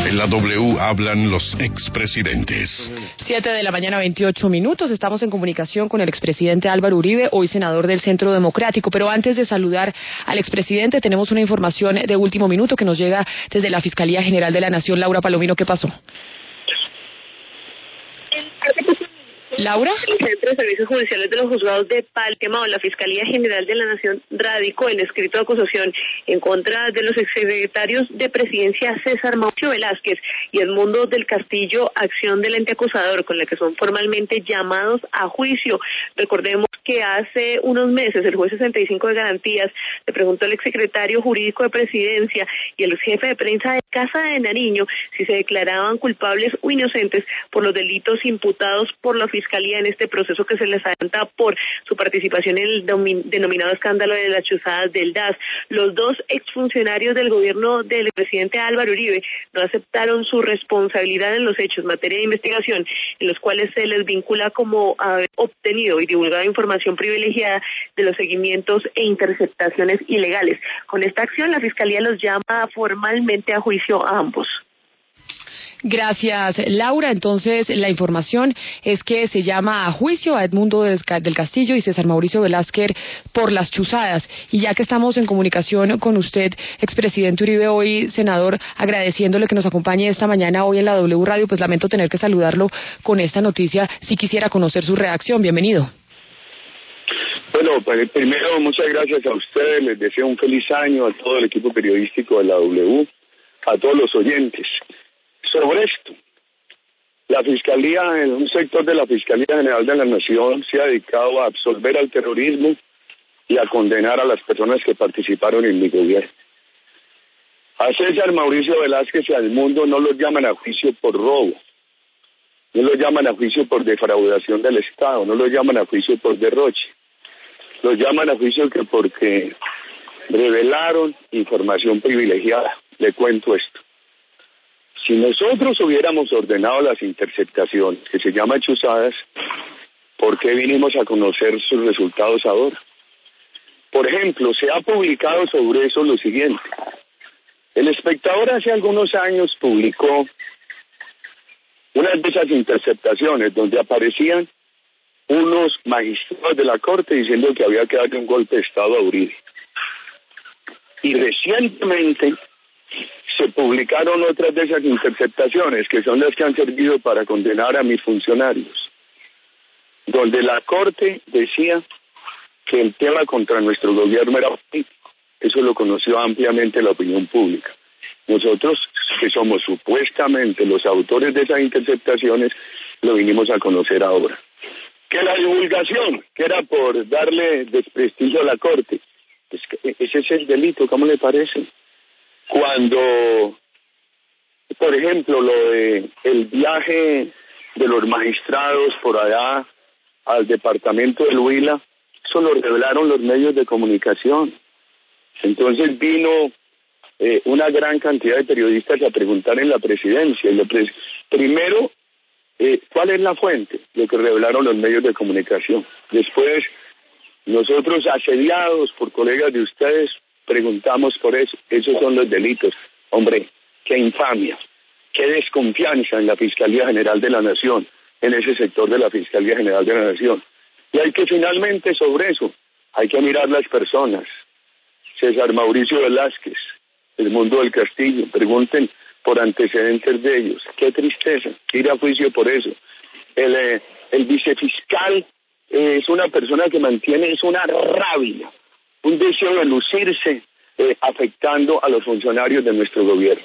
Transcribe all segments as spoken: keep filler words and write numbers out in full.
En la W hablan los expresidentes. Siete de la mañana, veintiocho minutos. Estamos en comunicación con el expresidente Álvaro Uribe, hoy senador del Centro Democrático. Pero antes de saludar al expresidente, tenemos una información de último minuto que nos llega desde la Fiscalía General de la Nación. Laura Palomino, ¿qué pasó? Laura. El Centro de Servicios Judiciales de los Juzgados de Palma, la Fiscalía General de la Nación radicó el escrito de acusación en contra de los exsecretarios de Presidencia César Mauricio Velázquez y Edmundo del Castillo, acción del ente acusador, con la que son formalmente llamados a juicio. Recordemos que hace unos meses el juez sesenta y cinco de Garantías le preguntó al exsecretario jurídico de Presidencia y al jefe de prensa de Casa de Nariño si se declaraban culpables o inocentes por los delitos imputados por la Fiscalía en este proceso que se les adelanta por su participación en el denominado escándalo de las chuzadas del D A S. Los dos exfuncionarios del gobierno del presidente Álvaro Uribe no aceptaron su responsabilidad en los hechos en materia de investigación, en los cuales se les vincula como haber obtenido y divulgado información privilegiada de los seguimientos e interceptaciones ilegales. Con esta acción, la Fiscalía los llama formalmente a juicio a ambos. Gracias, Laura. Entonces, la información es que se llama a juicio a Edmundo del Castillo y César Mauricio Velázquez por las chuzadas. Y ya que estamos en comunicación con usted, expresidente Uribe, hoy senador, agradeciéndole que nos acompañe esta mañana hoy en la W Radio, pues lamento tener que saludarlo con esta noticia. Si quisiera conocer su reacción, bienvenido. Bueno, pues primero, muchas gracias a ustedes. Les deseo un feliz año a todo el equipo periodístico de la W, a todos los oyentes. Sobre esto, la Fiscalía, un sector de la Fiscalía General de la Nación se ha dedicado a absolver al terrorismo y a condenar a las personas que participaron en mi gobierno. A César Mauricio Velázquez y al mundo no los llaman a juicio por robo, no los llaman a juicio por defraudación del Estado, no los llaman a juicio por derroche, los llaman a juicio que porque revelaron información privilegiada. Le cuento esto. Si nosotros hubiéramos ordenado las interceptaciones, que se llaman chuzadas, ¿por qué vinimos a conocer sus resultados ahora? Por ejemplo, se ha publicado sobre eso lo siguiente. El Espectador hace algunos años publicó una de esas interceptaciones donde aparecían unos magistrados de la Corte diciendo que había que darle un golpe de Estado a Uribe. Y recientemente se publicaron otras de esas interceptaciones, que son las que han servido para condenar a mis funcionarios, donde la Corte decía que el tema contra nuestro gobierno era político. Eso lo conoció ampliamente la opinión pública. Nosotros, que somos supuestamente los autores de esas interceptaciones, lo vinimos a conocer ahora. Que la divulgación, que era por darle desprestigio a la Corte, pues ese es el delito, ¿cómo le parece? Cuando, por ejemplo, lo de el viaje de los magistrados por allá al departamento del Huila, eso lo revelaron los medios de comunicación. Entonces vino eh, una gran cantidad de periodistas a preguntar en la presidencia. Y lo pre- primero, eh, ¿cuál es la fuente? Lo que revelaron los medios de comunicación. Después, nosotros asediados por colegas de ustedes, preguntamos por eso. Esos son los delitos. Hombre, qué infamia, qué desconfianza en la Fiscalía General de la Nación, en ese sector de la Fiscalía General de la Nación. Y hay que finalmente sobre eso, hay que mirar las personas. César Mauricio Velázquez, Edmundo del Castillo, pregunten por antecedentes de ellos. Qué tristeza, ir a juicio por eso. El, eh, el vicefiscal eh, es una persona que mantiene, es una rabia, un deseo de lucirse, eh, afectando a los funcionarios de nuestro gobierno.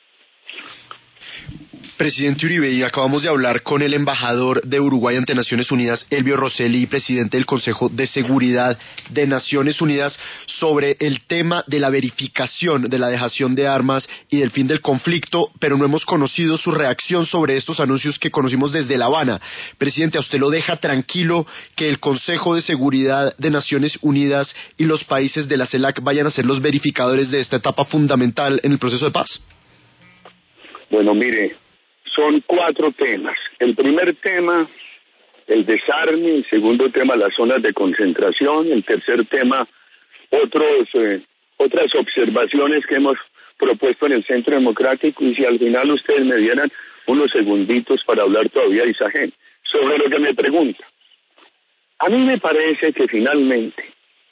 Presidente Uribe, y acabamos de hablar con el embajador de Uruguay ante Naciones Unidas, Elvio Rosselli, presidente del Consejo de Seguridad de Naciones Unidas, sobre el tema de la verificación de la dejación de armas y del fin del conflicto, pero no hemos conocido su reacción sobre estos anuncios que conocimos desde La Habana. Presidente, ¿a usted lo deja tranquilo que el Consejo de Seguridad de Naciones Unidas y los países de la CELAC vayan a ser los verificadores de esta etapa fundamental en el proceso de paz? Bueno, mire, son cuatro temas. El primer tema, el desarme. El segundo tema, las zonas de concentración. El tercer tema, otros, eh, otras observaciones que hemos propuesto en el Centro Democrático, y si al final ustedes me dieran unos segunditos para hablar todavía, Isagen, sobre lo que me pregunta. A mí me parece que finalmente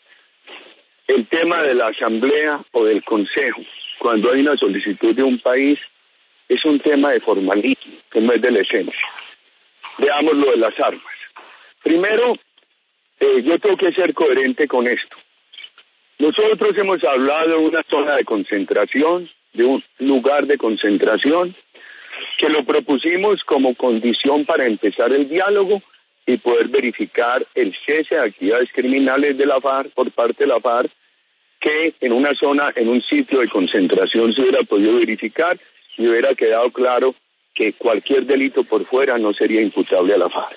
el tema de la asamblea o del consejo, cuando hay una solicitud de un país, es un tema de formalismo, que no es de la esencia. Veamos lo de las armas. Primero, eh, yo tengo que ser coherente con esto. Nosotros hemos hablado de una zona de concentración, de un lugar de concentración, que lo propusimos como condición para empezar el diálogo y poder verificar el cese de actividades criminales de la FARC por parte de la FARC, que en una zona, en un sitio de concentración se hubiera podido verificar y hubiera quedado claro que cualquier delito por fuera no sería imputable a la FARC.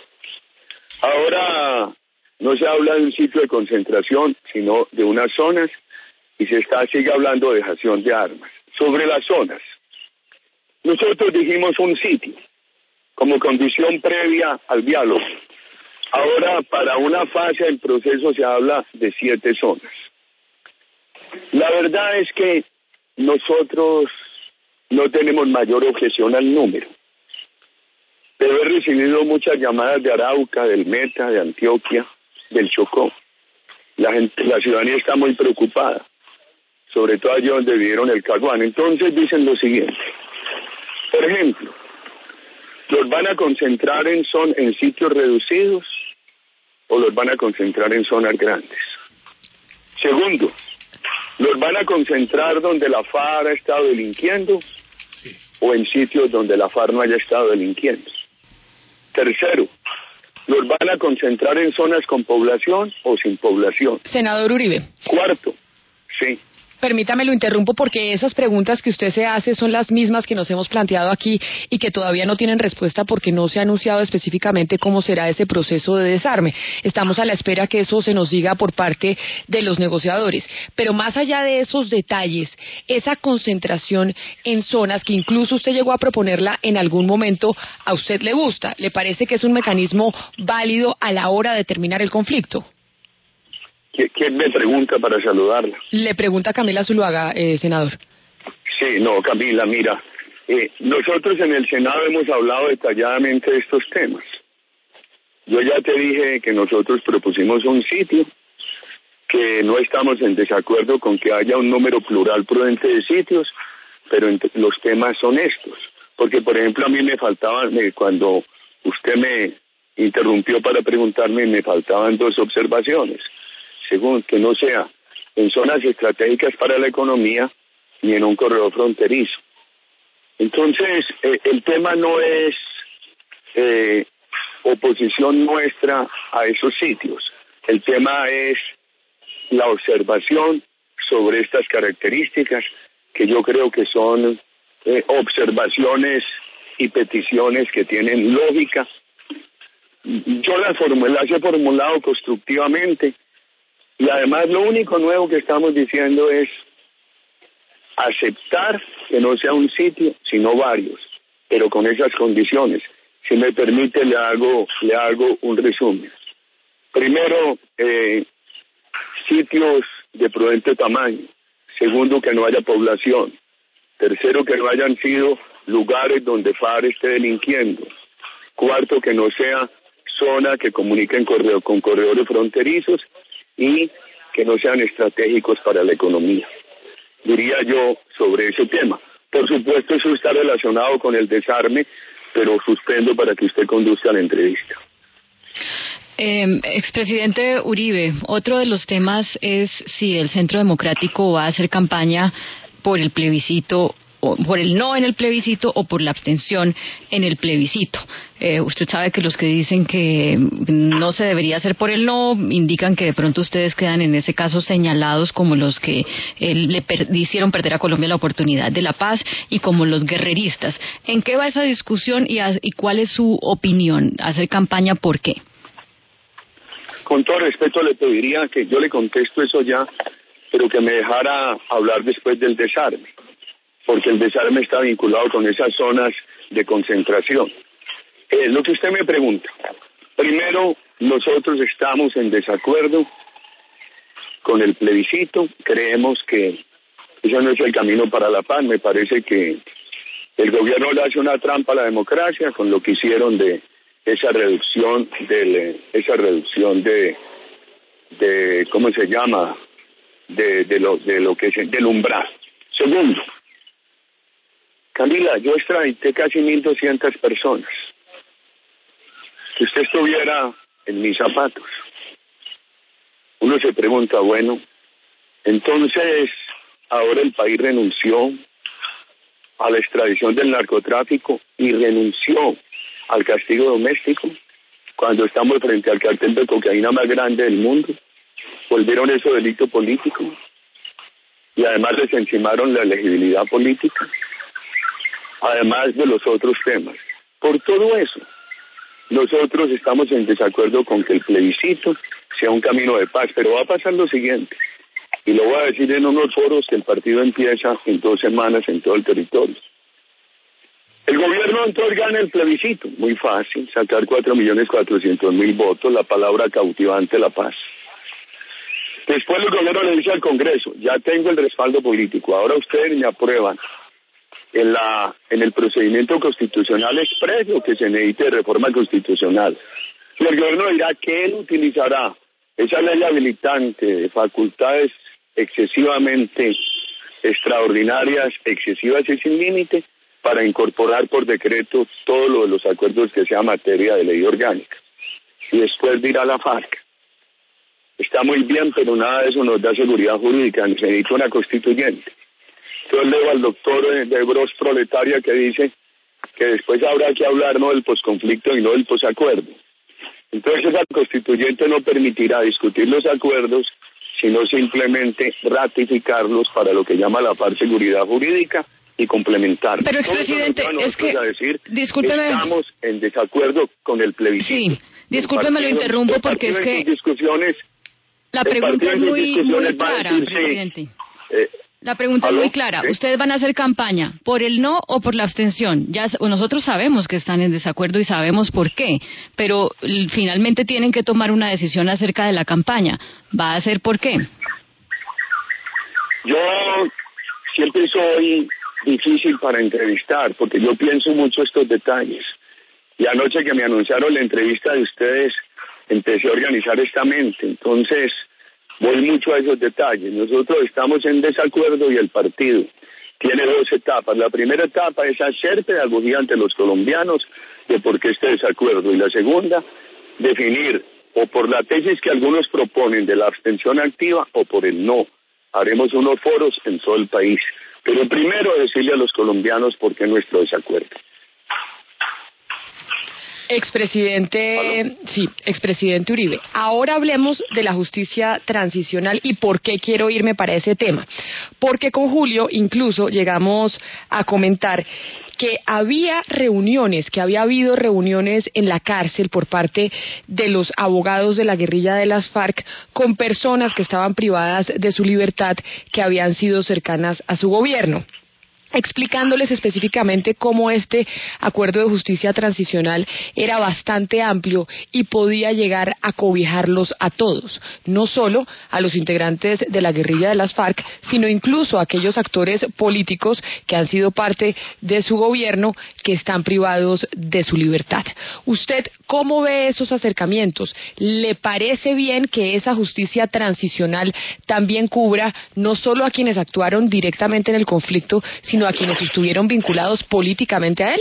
Ahora no se habla de un sitio de concentración, sino de unas zonas, y se está sigue hablando de dejación de armas. Sobre las zonas, nosotros dijimos un sitio como condición previa al diálogo. Ahora, para una fase del proceso se habla de siete zonas. La verdad es que nosotros no tenemos mayor objeción al número, pero he recibido muchas llamadas de Arauca, del Meta, de Antioquia, del Chocó. La gente, la ciudadanía está muy preocupada, sobre todo allí donde vivieron el Caguán. Entonces dicen lo siguiente: por ejemplo, ¿los van a concentrar en, son, en sitios reducidos o los van a concentrar en zonas grandes? Segundo, ¿los van a concentrar donde la FARC ha estado delinquiendo o en sitios donde la FARC no haya estado delinquiendo? Tercero, ¿los van a concentrar en zonas con población o sin población? Senador Uribe. Cuarto, sí. Permítame, lo interrumpo porque esas preguntas que usted se hace son las mismas que nos hemos planteado aquí y que todavía no tienen respuesta porque no se ha anunciado específicamente cómo será ese proceso de desarme. Estamos a la espera que eso se nos diga por parte de los negociadores. Pero más allá de esos detalles, esa concentración en zonas que incluso usted llegó a proponerla en algún momento, ¿a usted le gusta? ¿Le parece que es un mecanismo válido a la hora de terminar el conflicto? ¿Quién me pregunta para saludarla? Le pregunta Camila Zuluaga, eh, senador. Sí, no, Camila, mira, eh, nosotros en el Senado hemos hablado detalladamente de estos temas. Yo ya te dije que nosotros propusimos un sitio, que no estamos en desacuerdo con que haya un número plural prudente de sitios, pero los temas son estos. Porque, por ejemplo, a mí me faltaban, me, cuando usted me interrumpió para preguntarme, me faltaban dos observaciones. Según, que no sea en zonas estratégicas para la economía ni en un corredor fronterizo. Entonces, eh, el tema no es eh, oposición nuestra a esos sitios. El tema es la observación sobre estas características, que yo creo que son eh, observaciones y peticiones que tienen lógica. Yo las, las he formulado constructivamente. Y además lo único nuevo que estamos diciendo es aceptar que no sea un sitio, sino varios, pero con esas condiciones. Si me permite, le hago, le hago un resumen. Primero, eh, sitios de prudente tamaño. Segundo, que no haya población. Tercero, que no hayan sido lugares donde FARC esté delinquiendo. Cuarto, que no sea zona que comuniquen corredor, con corredores fronterizos, y que no sean estratégicos para la economía. Diría yo sobre ese tema. Por supuesto, eso está relacionado con el desarme, pero suspendo para que usted conduzca la entrevista. Eh, expresidente Uribe, otro de los temas es si el Centro Democrático va a hacer campaña por el plebiscito, o por el no en el plebiscito o por la abstención en el plebiscito. Eh, usted sabe que los que dicen que no se debería hacer por el no indican que de pronto ustedes quedan en ese caso señalados como los que eh, le per- hicieron perder a Colombia la oportunidad de la paz y como los guerreristas. ¿En qué va esa discusión y, a, y cuál es su opinión? ¿Hacer campaña por qué? Con todo respeto le pediría que yo le contesto eso ya, pero que me dejara hablar después del desarme, porque el desarme está vinculado con esas zonas de concentración. Eh, lo que usted me pregunta, primero, nosotros estamos en desacuerdo con el plebiscito, creemos que Eso no es el camino para la paz. Me parece que el gobierno le hace una trampa a la democracia con lo que hicieron de esa reducción de esa reducción de de ¿cómo se llama? de de lo de lo que es del umbral. Segundo, Camila, yo extradité casi mil doscientas personas. Si usted estuviera en mis zapatos, uno se pregunta, bueno, entonces ahora el país renunció a la extradición del narcotráfico y renunció al castigo doméstico cuando estamos frente al cartel de cocaína más grande del mundo. Volvieron eso delito político y además les encimaron la elegibilidad política, además de los otros temas. Por todo eso, nosotros estamos en desacuerdo con que el plebiscito sea un camino de paz, pero va a pasar lo siguiente, y lo voy a decir en unos foros que el partido empieza en dos semanas en todo el territorio. El gobierno entonces gana el plebiscito, muy fácil, sacar cuatro millones cuatrocientos mil votos, la palabra cautivante, la paz. Después el gobierno le dice al Congreso, ya tengo el respaldo político, ahora ustedes me aprueban en la en el procedimiento constitucional expreso que se necesite de reforma constitucional. Y el gobierno dirá que él utilizará esa ley habilitante de facultades excesivamente extraordinarias, excesivas y sin límite, para incorporar por decreto todo lo de los acuerdos que sea materia de ley orgánica. Y después dirá la FARC, está muy bien, pero nada de eso nos da seguridad jurídica, se necesita una constituyente. Entonces leo al doctor de Bros Proletaria que dice que después habrá que hablar no del posconflicto y no del posacuerdo. Entonces esa constituyente no permitirá discutir los acuerdos, sino simplemente ratificarlos para lo que llama la par seguridad jurídica y complementar. Pero, expresidente, es que, decir, discúlpeme, estamos en desacuerdo con el plebiscito. Sí, discúlpeme, lo interrumpo porque es que discusiones, la pregunta es muy, muy clara, decir, presidente. Sí, eh, La pregunta ¿aló? es muy clara. ¿Sí? ¿Ustedes van a hacer campaña por el no o por la abstención? Ya nosotros sabemos que están en desacuerdo y sabemos por qué, pero finalmente tienen que tomar una decisión acerca de la campaña. ¿Va a ser por qué? Yo siempre soy difícil para entrevistar, porque yo pienso mucho estos detalles. Y anoche que me anunciaron la entrevista de ustedes, empecé a organizar esta mente. Entonces, voy mucho a esos detalles. Nosotros estamos en desacuerdo y el partido tiene dos etapas. La primera etapa es hacer pedagogía ante los colombianos de por qué este desacuerdo. Y la segunda, definir o por la tesis que algunos proponen de la abstención activa o por el no. Haremos unos foros en todo el país. Pero primero decirle a los colombianos por qué nuestro desacuerdo. Expresidente, ¿Aló? sí, expresidente Uribe. Ahora hablemos de la justicia transicional y por qué quiero irme para ese tema. Porque con Julio incluso llegamos a comentar que había reuniones, que había habido reuniones en la cárcel por parte de los abogados de la guerrilla de las FARC con personas que estaban privadas de su libertad, que habían sido cercanas a su gobierno, explicándoles específicamente cómo este acuerdo de justicia transicional era bastante amplio y podía llegar a cobijarlos a todos, no solo a los integrantes de la guerrilla de las FARC, sino incluso a aquellos actores políticos que han sido parte de su gobierno, que están privados de su libertad. ¿Usted cómo ve esos acercamientos? ¿Le parece bien que esa justicia transicional también cubra no solo a quienes actuaron directamente en el conflicto, sino a quienes estuvieron vinculados políticamente a él?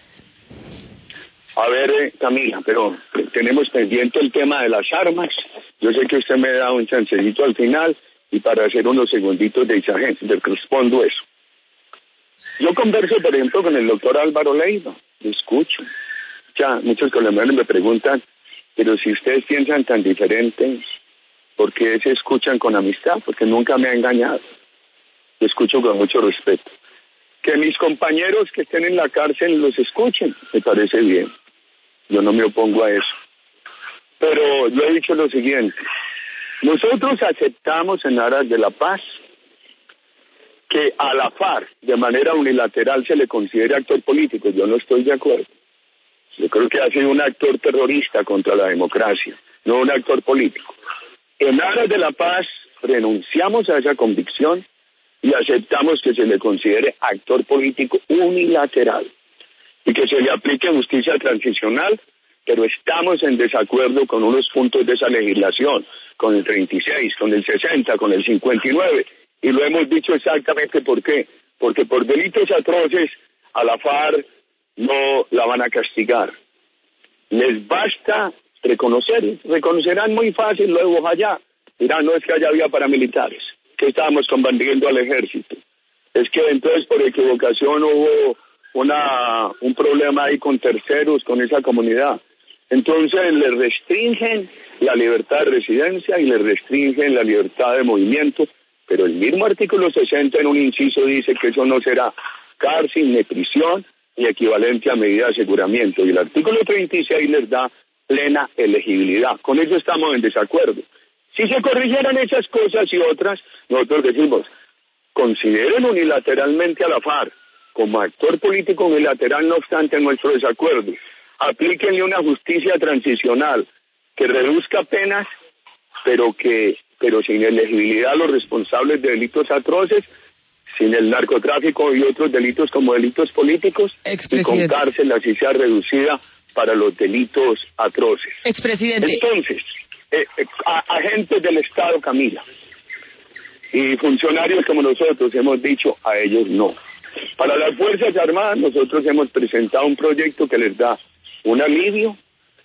A ver, eh, Camila, pero tenemos pendiente el tema de las armas. Yo sé que usted me da un chancecito al final y para hacer unos segunditos de exagen, le respondo eso. Yo converso, por ejemplo, con el doctor Álvaro Leiva, lo escucho. Ya, muchos colombianos me preguntan, pero si ustedes piensan tan diferente, ¿por qué se escuchan con amistad? Porque nunca me ha engañado. Lo escucho con mucho respeto. Que mis compañeros que estén en la cárcel los escuchen, me parece bien. Yo no me opongo a eso. Pero yo he dicho lo siguiente. Nosotros aceptamos en aras de la paz que a la FARC de manera unilateral se le considere actor político. Yo no estoy de acuerdo. Yo creo que ha sido un actor terrorista contra la democracia, no un actor político. En aras de la paz renunciamos a esa convicción y aceptamos que se le considere actor político unilateral y que se le aplique justicia transicional, pero estamos en desacuerdo con unos puntos de esa legislación, con el treinta y seis, con el sesenta, con el cincuenta y nueve, y lo hemos dicho exactamente por qué, porque por delitos atroces a la FARC no la van a castigar. Les basta reconocer, reconocerán muy fácil lo de Bojayá. Dirán, no es que allá había paramilitares, que estábamos combatiendo al ejército. Es que entonces por equivocación hubo una un problema ahí con terceros, con esa comunidad. Entonces le restringen la libertad de residencia y le restringen la libertad de movimiento, pero el mismo artículo sesenta en un inciso dice que eso no será cárcel ni prisión ni equivalente a medida de aseguramiento, y el artículo treinta y seis les da plena elegibilidad. Con eso estamos en desacuerdo. Si se corrigieran esas cosas y otras, nosotros decimos, consideren unilateralmente a la FARC como actor político unilateral, no obstante nuestro desacuerdo. Aplíquenle una justicia transicional que reduzca penas, pero que pero sin elegibilidad a los responsables de delitos atroces, sin el narcotráfico y otros delitos como delitos políticos, y con cárcel así sea reducida para los delitos atroces. Expresidente. Entonces, eh, eh, a, agentes del Estado, Camila, y funcionarios como nosotros hemos dicho, a ellos no. Para las Fuerzas Armadas nosotros hemos presentado un proyecto que les da un alivio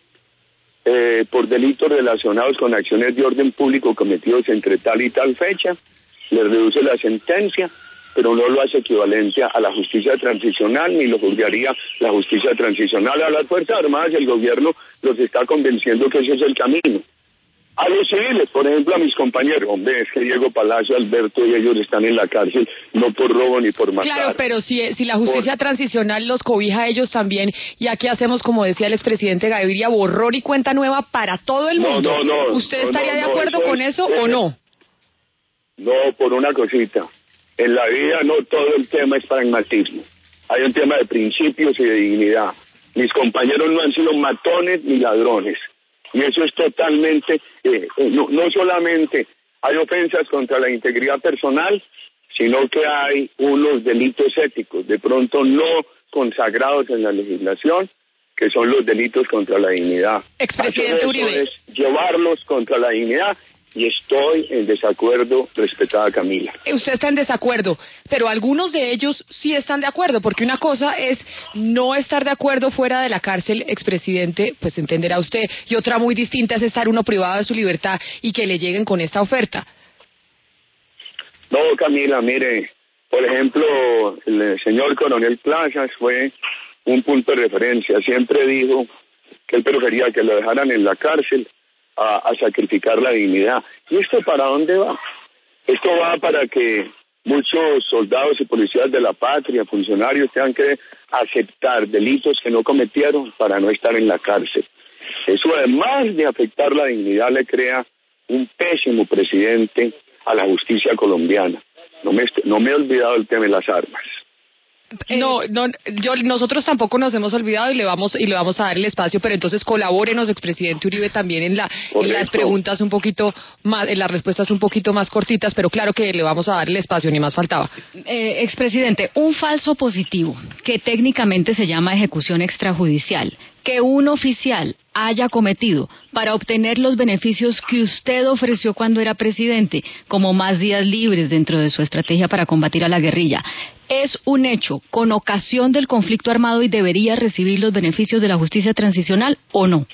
eh, por delitos relacionados con acciones de orden público cometidos entre tal y tal fecha, les reduce la sentencia, pero no lo hace equivalente a la justicia transicional, ni lo juzgaría la justicia transicional. A las Fuerzas Armadas el gobierno los está convenciendo que ese es el camino. A los civiles, por ejemplo, a mis compañeros, hombre, es que Diego Palacio, Alberto y ellos están en la cárcel, no por robo ni por matar. Claro, pero si, si la justicia por... transicional los cobija a ellos también, y aquí hacemos, como decía el expresidente Gaviria, borrón y cuenta nueva para todo el mundo. No, no, no. ¿Usted no, estaría no, de acuerdo no, con eso es, o no? No, por una cosita. En la vida no todo el tema es pragmatismo. Hay un tema de principios y de dignidad. Mis compañeros no han sido matones ni ladrones. Y eso es totalmente, eh, no, no solamente hay ofensas contra la integridad personal, sino que hay unos delitos éticos, de pronto no consagrados en la legislación, que son los delitos contra la dignidad. Expresidente Uribe. Es llevarlos contra la dignidad, y estoy en desacuerdo, respetada Camila. Usted está en desacuerdo, pero algunos de ellos sí están de acuerdo, porque una cosa es no estar de acuerdo fuera de la cárcel, expresidente, pues entenderá usted, y otra muy distinta es estar uno privado de su libertad y que le lleguen con esta oferta. No, Camila, mire, por ejemplo, el señor Coronel Plazas fue un punto de referencia, siempre dijo que él prefería que lo dejaran en la cárcel A, a sacrificar la dignidad. ¿Y esto para dónde va? Esto va para que muchos soldados y policías de la patria, funcionarios, tengan que aceptar delitos que no cometieron para no estar en la cárcel. Eso, además de afectar la dignidad, le crea un pésimo precedente a la justicia colombiana. No me, no me he olvidado el tema de las armas. No, no, yo, nosotros tampoco nos hemos olvidado y le vamos y le vamos a dar el espacio, pero entonces colabórenos, expresidente Uribe, también en la en las preguntas un poquito más, en las respuestas un poquito más cortitas, pero claro que le vamos a dar el espacio, ni más faltaba. Eh, expresidente, un falso positivo que técnicamente se llama ejecución extrajudicial, que un oficial haya cometido para obtener los beneficios que usted ofreció cuando era presidente, como más días libres dentro de su estrategia para combatir a la guerrilla, ¿es un hecho con ocasión del conflicto armado y debería recibir los beneficios de la justicia transicional o no?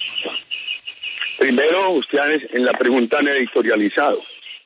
Primero, ustedes en la pregunta han editorializado.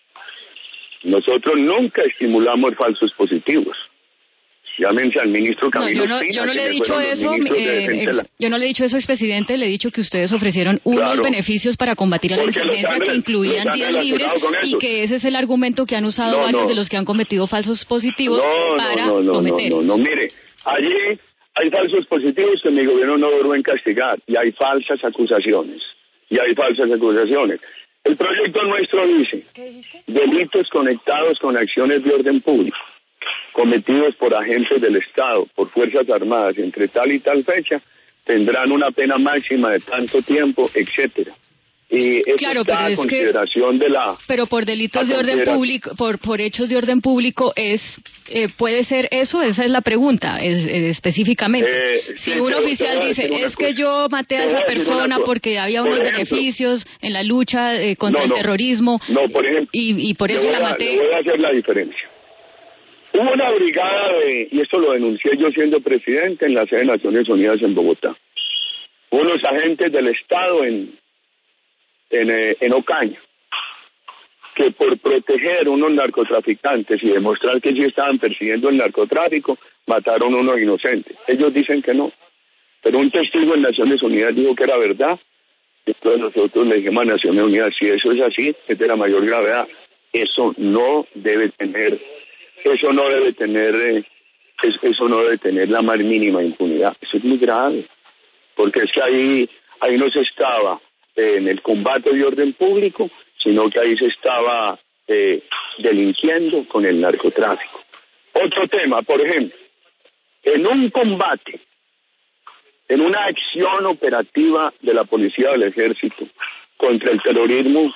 Nosotros nunca estimulamos falsos positivos. Llámense al ministro Camilo no, yo no, Espina, yo no le he dicho eso, eh, ex, yo no le he dicho eso, expresidente, le he dicho que ustedes ofrecieron unos claro, beneficios para combatir a la insurgencia que incluían días libres y que ese es el argumento que han usado no, varios no. de los que han cometido falsos positivos no, para no, no, cometerlos. No, no, no, mire, allí hay falsos positivos que mi gobierno no duró en castigar y hay falsas acusaciones, y hay falsas acusaciones. El proyecto nuestro dice delitos conectados con acciones de orden público cometidos por agentes del Estado, por Fuerzas Armadas, entre tal y tal fecha, tendrán una pena máxima de tanto tiempo, etcétera. y eso claro, está pero a es consideración que, de la... Pero por delitos de orden público, por por hechos de orden público, es eh, ¿puede ser eso? Esa es la pregunta, es, es, específicamente. Eh, si sí, un te, oficial te dice, es que cosa. yo maté a esa persona porque había unos ejemplo, beneficios en la lucha eh, contra no, no, el terrorismo, no, por ejemplo, y, y por eso la maté. Le voy a hacer la diferencia. Hubo una brigada de, y esto lo denuncié yo siendo presidente en la sede de Naciones Unidas en Bogotá, unos agentes del Estado en, en, eh, en Ocaña, que por proteger a unos narcotraficantes y demostrar que sí estaban persiguiendo el narcotráfico, mataron a unos inocentes. Ellos dicen que no, pero un testigo en Naciones Unidas dijo que era verdad. Entonces nosotros le dijimos a Naciones Unidas, si eso es así, es de la mayor gravedad. Eso no debe tener, eso no debe tener, eh, eso no debe tener la más mínima impunidad. Eso es muy grave, porque es que ahí, ahí no se estaba eh, en el combate de orden público, sino que ahí se estaba eh, delinquiendo con el narcotráfico. Otro tema, por ejemplo, en un combate, en una acción operativa de la policía o del ejército contra el terrorismo,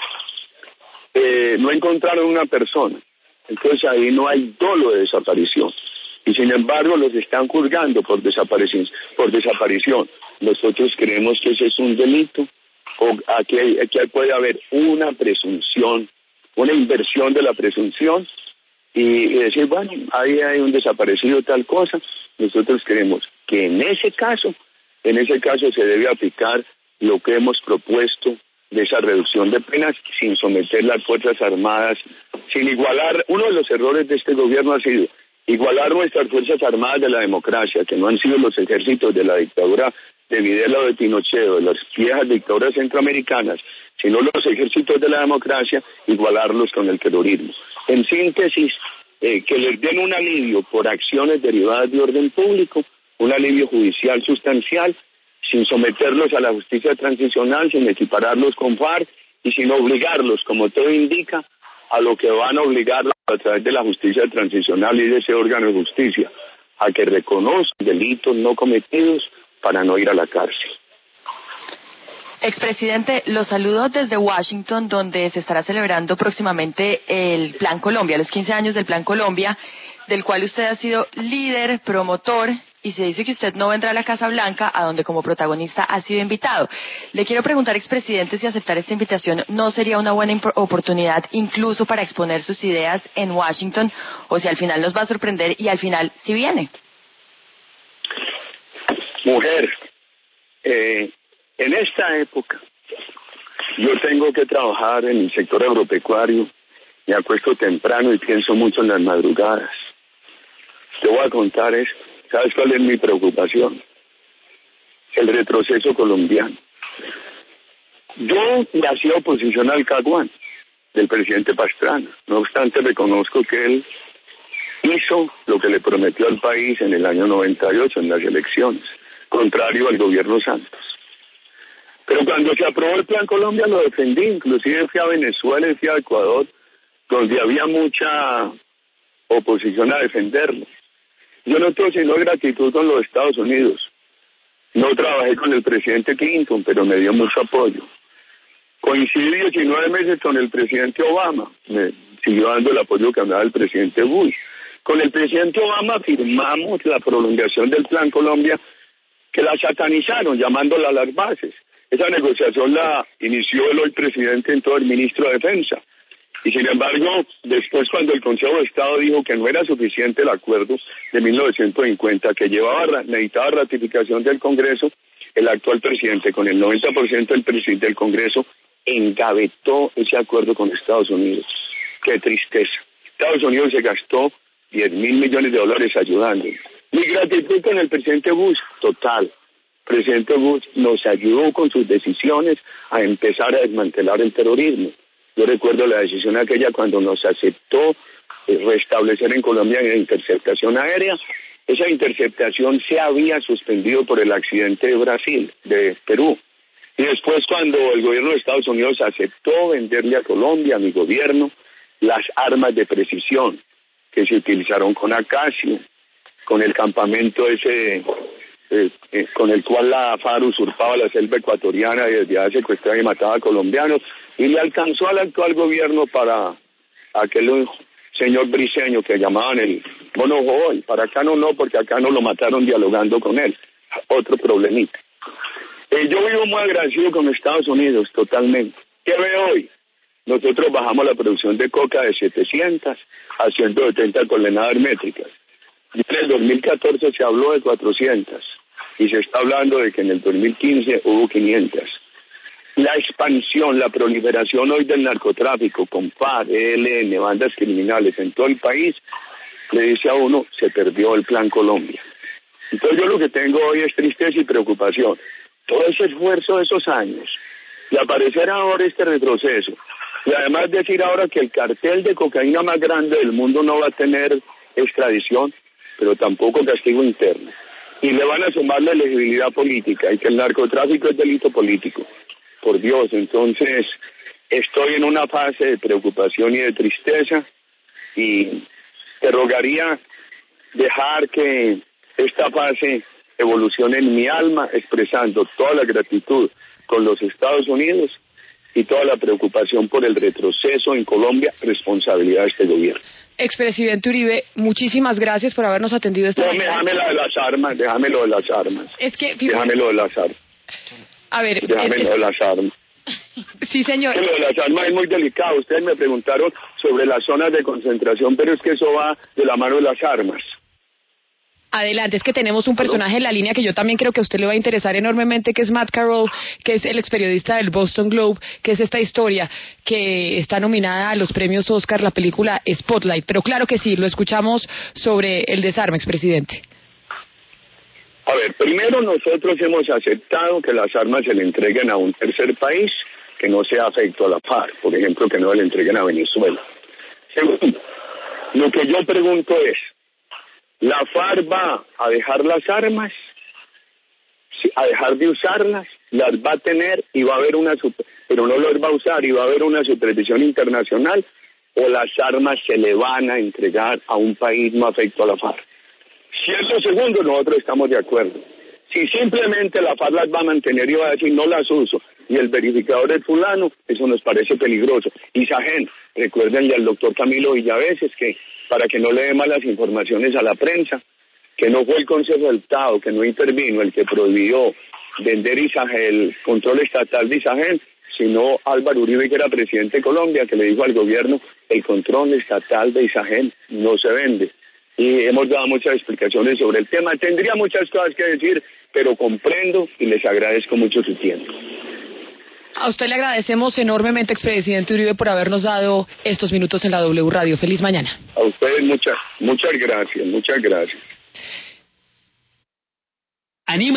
eh, no encontraron una persona. Entonces ahí no hay dolo de desaparición. Y sin embargo los están juzgando por desaparición. Por desaparición. Nosotros creemos que ese es un delito. O aquí, hay, aquí puede haber una presunción, una inversión de la presunción y, y decir, bueno, ahí hay un desaparecido tal cosa. Nosotros creemos que en ese caso, en ese caso se debe aplicar lo que hemos propuesto de esa reducción de penas sin someter las Fuerzas Armadas, sin igualar. Uno de los errores de este gobierno ha sido igualar nuestras Fuerzas Armadas de la democracia, que no han sido los ejércitos de la dictadura de Videla o de Pinochet, o de las viejas dictaduras centroamericanas, sino los ejércitos de la democracia, igualarlos con el terrorismo. En síntesis, eh, que les den un alivio por acciones derivadas de orden público, un alivio judicial sustancial, sin someterlos a la justicia transicional, sin equipararlos con FARC y sin obligarlos, como todo indica, a lo que van a obligarlos a través de la justicia transicional y de ese órgano de justicia, a que reconozcan delitos no cometidos para no ir a la cárcel. Expresidente, los saludo desde Washington, donde se estará celebrando próximamente el Plan Colombia, los quince años del Plan Colombia, del cual usted ha sido líder, promotor, y se dice que usted no vendrá a la Casa Blanca, a donde como protagonista ha sido invitado. Le quiero preguntar, expresidente, si aceptar esta invitación no sería una buena oportunidad incluso para exponer sus ideas en Washington, o si al final nos va a sorprender y al final sí viene. Mujer, eh, en esta época yo tengo que trabajar en el sector agropecuario, me acuesto temprano y pienso mucho en las madrugadas. Te voy a contar esto. ¿Sabes cuál es mi preocupación? El retroceso colombiano. Yo le hacía oposición al Caguán, del presidente Pastrana. No obstante, reconozco que él hizo lo que le prometió al país en el año noventa y ocho, en las elecciones, contrario al gobierno Santos. Pero cuando se aprobó el Plan Colombia lo defendí, inclusive fui a Venezuela y fui a Ecuador, donde había mucha oposición a defenderlo. Yo no tengo sino gratitud con los Estados Unidos. No trabajé con el presidente Clinton, pero me dio mucho apoyo. Coincidí diecinueve meses con el presidente Obama, me siguió dando el apoyo que me daba el presidente Bush. Con el presidente Obama firmamos la prolongación del Plan Colombia, que la satanizaron, llamándola a las bases. Esa negociación la inició el hoy presidente, entonces el ministro de Defensa. Y sin embargo, después cuando el Consejo de Estado dijo que no era suficiente el acuerdo de mil novecientos cincuenta, que llevaba necesitaba ratificación del Congreso, el actual presidente, con el noventa por ciento del presidente del Congreso, engavetó ese acuerdo con Estados Unidos. ¡Qué tristeza! Estados Unidos se gastó diez mil millones de dólares ayudando. Mi gratitud con el presidente Bush, total. El presidente Bush nos ayudó con sus decisiones a empezar a desmantelar el terrorismo. Yo recuerdo la decisión aquella cuando nos aceptó eh, restablecer en Colombia la interceptación aérea. Esa interceptación se había suspendido por el accidente de Brasil, de Perú. Y después cuando el gobierno de Estados Unidos aceptó venderle a Colombia, a mi gobierno, las armas de precisión que se utilizaron con Acacio, con el campamento ese, eh, eh, con con el cual la FARC usurpaba la selva ecuatoriana y desde ahí secuestraba y mataba a colombianos, y le alcanzó al actual gobierno para aquel señor Briceño que llamaban el mono joven. Para acá no, no, porque acá no lo mataron dialogando con él. Otro problemita. Eh, yo vivo muy agradecido con Estados Unidos, totalmente. ¿Qué veo hoy? Nosotros bajamos la producción de coca de setecientas a ciento setenta toneladas métricas. En el dos mil catorce se habló de cuatrocientas y se está hablando de que en el dos mil quince hubo quinientas. La expansión, la proliferación hoy del narcotráfico con FARC, E L N, bandas criminales en todo el país, le dice a uno, se perdió el Plan Colombia. Entonces yo lo que tengo hoy es tristeza y preocupación. Todo ese esfuerzo de esos años, y aparecer ahora este retroceso, y además decir ahora que el cartel de cocaína más grande del mundo no va a tener extradición, pero tampoco castigo interno. Y le van a sumar la elegibilidad política, y que el narcotráfico es delito político. Por Dios, entonces estoy en una fase de preocupación y de tristeza, y te rogaría dejar que esta fase evolucione en mi alma, expresando toda la gratitud con los Estados Unidos y toda la preocupación por el retroceso en Colombia, responsabilidad de este gobierno. Expresidente Uribe, muchísimas gracias por habernos atendido esta no, mañana. Déjame la de las armas, déjame lo de las armas. Es que... Déjame lo de las armas. A ver... Déjame es, lo de las armas. Sí, señor. Que lo de las armas es muy delicado. Ustedes me preguntaron sobre las zonas de concentración, pero es que eso va de la mano de las armas. Adelante, es que tenemos un personaje en la línea que yo también creo que a usted le va a interesar enormemente, que es Matt Carroll, que es el experiodista del Boston Globe, que es esta historia que está nominada a los premios Oscar, la película Spotlight. Pero claro que sí, lo escuchamos sobre el desarme, expresidente. A ver, primero nosotros hemos aceptado que las armas se le entreguen a un tercer país que no sea afecto a la FARC, por ejemplo, que no le entreguen a Venezuela. Segundo, lo que yo pregunto es, ¿la FARC va a dejar las armas, a dejar de usarlas, las va a tener y va a haber una, pero no las va a usar y va a haber una supervisión internacional, o las armas se le van a entregar a un país no afecto a la FARC? Si es lo segundo, nosotros estamos de acuerdo. Si simplemente la FARC las va a mantener y va a decir no las uso, y el verificador es fulano, eso nos parece peligroso. Y Sajen, recuérdenle al doctor Camilo Villaveses que para que no le dé malas informaciones a la prensa, que no fue el Consejo del Estado, que no intervino, el que prohibió vender Isagen, el control estatal de Isagen, sino Álvaro Uribe, que era presidente de Colombia, que le dijo al gobierno, el control estatal de Isagen no se vende. Y hemos dado muchas explicaciones sobre el tema. Tendría muchas cosas que decir, pero comprendo y les agradezco mucho su tiempo. A usted le agradecemos enormemente, expresidente Uribe, por habernos dado estos minutos en la W Radio. Feliz mañana. A ustedes muchas, muchas gracias, muchas gracias.